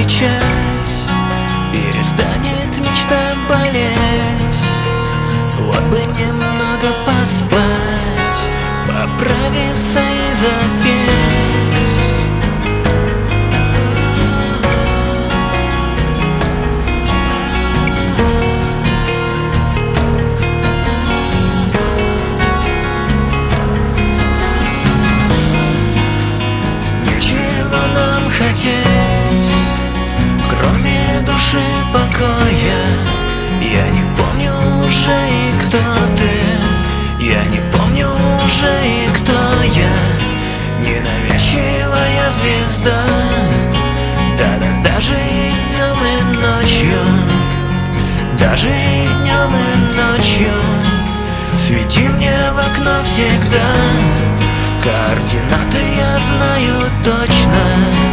кричать, перестанет мечта болеть. Вот бы немного поспать, поправиться и запеть. Нечего нам хотеть, кроме души покоя. Я не помню уже и кто ты, я не помню уже и кто я. Ненавязчивая звезда, да-да, даже и днем и ночью, даже и днем и ночью. Свети мне в окно всегда, координаты я знаю точно.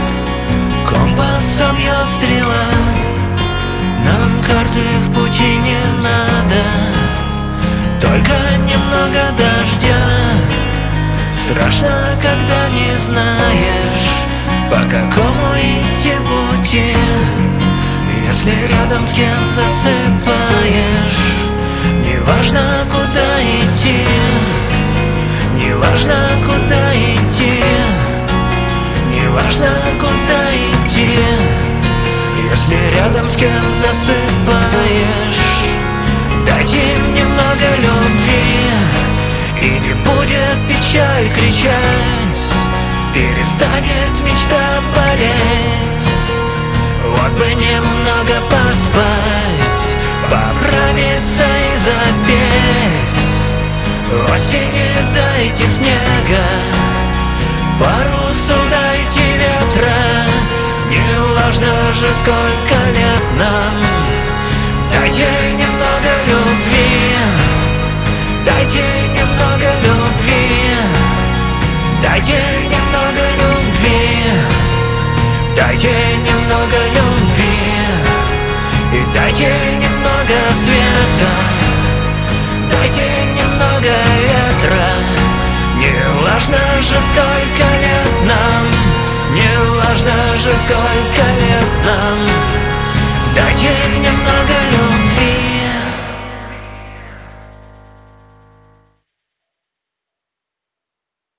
Компас обьет стрела, нам карты в пути не надо. Только немного дождя, страшно, когда не знаешь, по какому идти пути. Если рядом с кем засыпаешь, неважно куда идти, неважно куда идти, неважно куда идти. Если рядом с кем засыпаешь, дайте немного любви, и не будет печаль кричать, перестанет мечта болеть. Вот бы немного поспать, поправиться и запеть. Осени дайте снега, парусу дайте ветра. Не важно же, сколько лет нам, дайте немного любви, дайте немного любви, дайте немного любви, дайте немного любви, и дайте немного света, дайте немного ветра. Не важно же, сколько лет нам, не важно же,